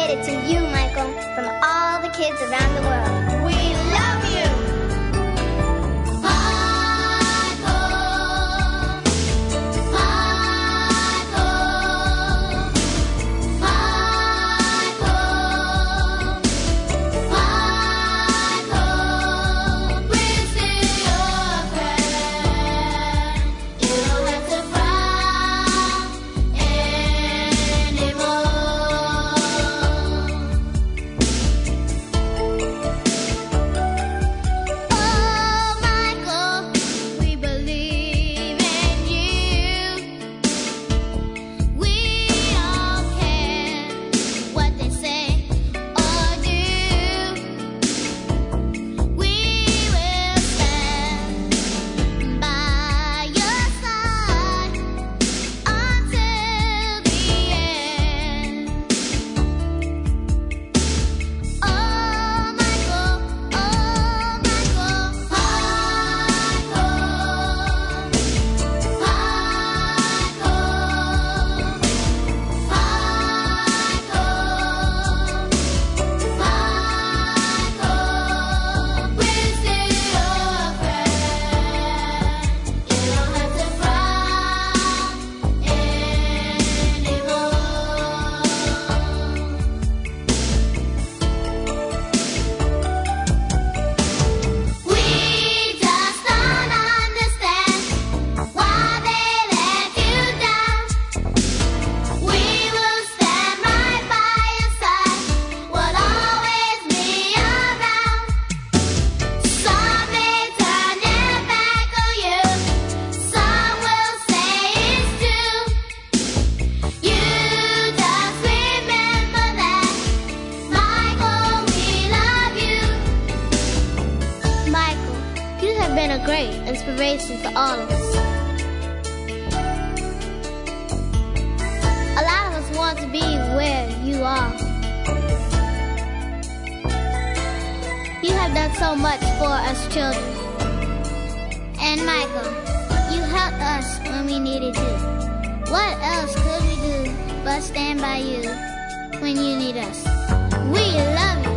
dedicated to you, Michael, from all the kids around the world. We love you! Been a great inspiration for all of us. A lot of us want to be where you are. You have done so much for us children. And Michael, you helped us when we needed you. What else could we do but stand by you when you need us? We love you.